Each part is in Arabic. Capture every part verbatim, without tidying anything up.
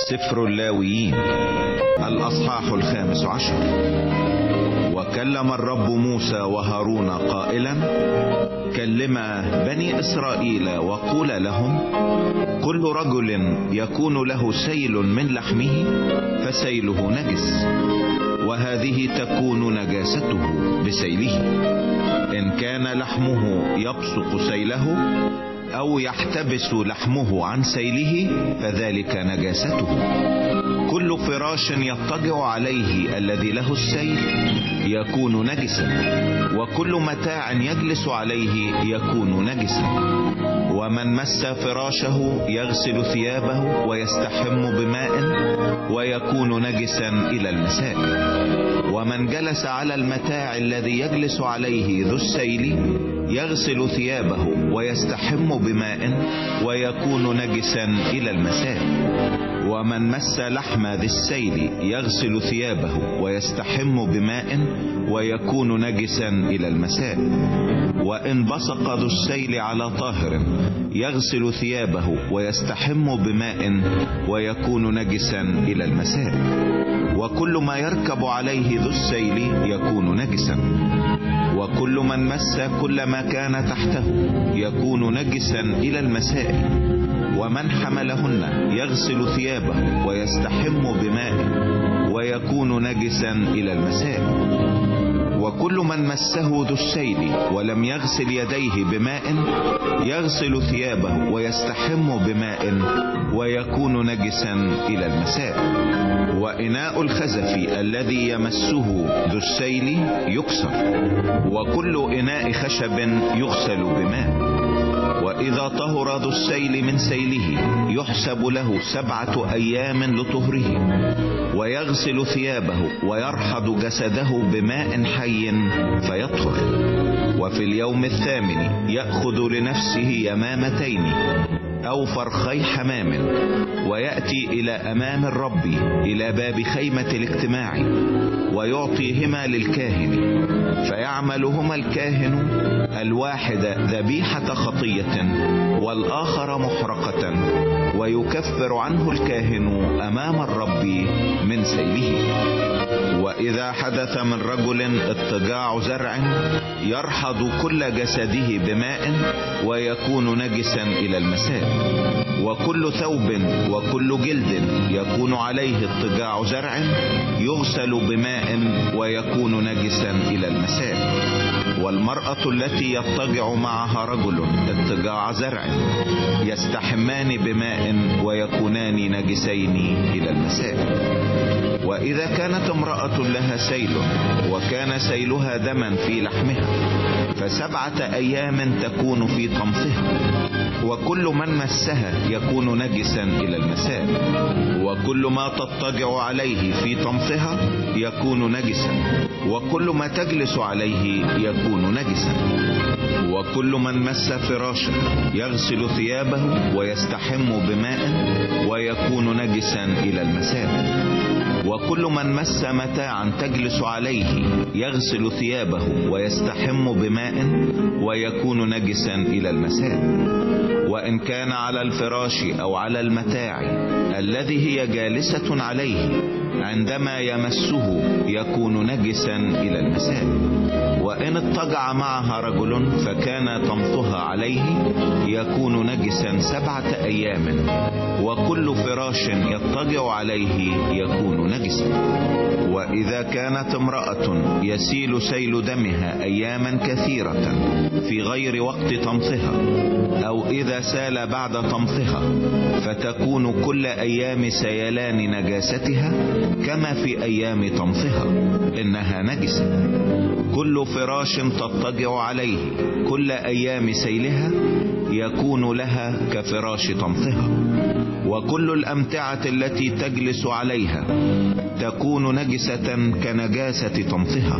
سفر اللاويين الأصحاح الخامس عشر. وكلم الرب موسى وهارون قائلا: كلما بني إسرائيل وقول لهم: كل رجل يكون له سيل من لحمه فسيله نجس، وهذه تكون نجاسته بسيله. إن كان لحمه يبصق سيله أو يحتبس لحمه عن سيله فذلك نجاسته. كل فراش يضطجع عليه الذي له السيل يكون نجسا، وكل متاع يجلس عليه يكون نجسا. ومن مس فراشه يغسل ثيابه ويستحم بماء ويكون نجسا إلى المساء. ومن جلس على المتاع الذي يجلس عليه ذو السيل يغسل ثيابه ويستحم بماء ويكون نجسا إلى المساء. ومن مس لحم ذي السيل يغسل ثيابه ويستحم بماء ويكون نجسا إلى المساء. وإن بصق ذو السيل على طاهر يغسل ثيابه ويستحم بماء ويكون نجسا إلى المساء. وكل ما يركب عليه ذو السيل يكون نجسا. وكل من مس كل ما كان تحته يكون نجسا إلى المساء. ومن حملهن يغسل ثيابه ويستحم بماء ويكون نجسا إلى المساء. وكل من مسه ذو السيل ولم يغسل يديه بماء يغسل ثيابه ويستحم بماء ويكون نجسا إلى المساء. وإناء الخزف الذي يمسه ذو السيل يكسر، وكل إناء خشب يغسل بماء. وإذا طهر ذو السيل من سيله يحسب له سبعة أيام لطهره، ويغسل ثيابه ويرحض جسده بماء حي فيطهر. وفي اليوم الثامن يأخذ لنفسه يمامتين أو فرخي حمام، ويأتي إلى أمام الرب إلى باب خيمة الاجتماع ويعطيهما للكاهن، فيعملهما الكاهن الواحد ذبيحة خطية والآخر محرقة، ويكفر عنه الكاهن أمام الرب من سيله. وإذا حدث من رجل اضطجاع زرع يرحض كل جسده بماء ويكون نجسا إلى المساء. وكل ثوب وكل جلد يكون عليه اضطجاع زرع يغسل بماء ويكون نجسا إلى المساء. والمرأة التي يضطجع معها رجل اضطجاع زرع يستحمان بماء ويكونان نجسين إلى المساء. وإذا كانت امرأة لها سيل وكان سيلها دما في لحمها فسبعة أيام تكون في طمثها، وكل من مسها يكون نجسا إلى المساء. وكل ما تضطجع عليه في طمثها يكون نجسا، وكل ما تجلس عليه يكون نجسا. وكل من مس فراشا يغسل ثيابه ويستحم بماء ويكون نجسا إلى المساء. وكل من مس متاعا تجلس عليه يغسل ثيابه ويستحم بماء ويكون نجسا إلى المساء. وإن كان على الفراش أو على المتاع الذي هي جالسة عليه عندما يمسه يكون نجسا إلى المساء. وإن اضطجع معها رجل فكان طمثها عليه يكون نجسا سبعة أيام، وكل فراش يضطجع عليه يكون نجسا. وإذا كانت امرأة يسيل سيل دمها أياما كثيرة في غير وقت طمثها، أو إذا سال بعد طمثها، فتكون كل أيام سيلان نجاستها كما في أيام طمثها، إنها نجسة. كل فراش تضطجع عليه كل أيام سيلها يكون لها كفراش طمثها. وكل الأمتعة التي تجلس عليها تكون نجسة كنجاسة طمثها.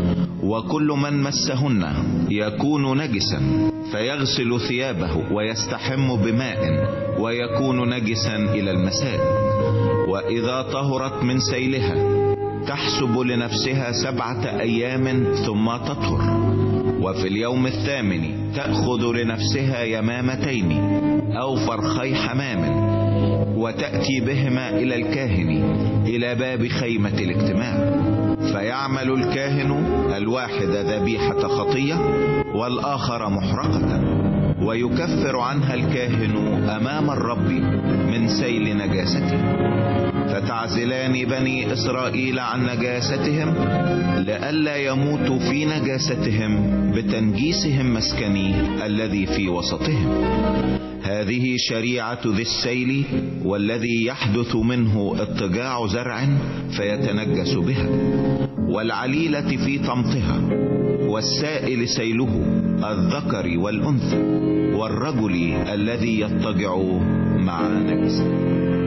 وكل من مسهن يكون نجسا، فيغسل ثيابه ويستحم بماء ويكون نجسا إلى المساء. وإذا طهرت من سيلها تحسب لنفسها سبعة أيام ثم تطهر. وفي اليوم الثامن تأخذ لنفسها يمامتين أو فرخي حمام، وتأتي بهما إلى الكاهن إلى باب خيمة الاجتماع، فيعمل الكاهن الواحد ذبيحة خطية والآخر محرقة، ويكفر عنها الكاهن أمام الرب من سيل نجاسته. فتعزلان بني إسرائيل عن نجاستهم لئلا يموتوا في نجاستهم بتنجيسهم مسكني الذي في وسطهم. هذه شريعة ذي السيل والذي يحدث منه اضطجاع زرع فيتنجس بها، والعليلة في طمطها، والسائل سيله الذكر والأنثى، والرجل الذي يضطجع مع نجس.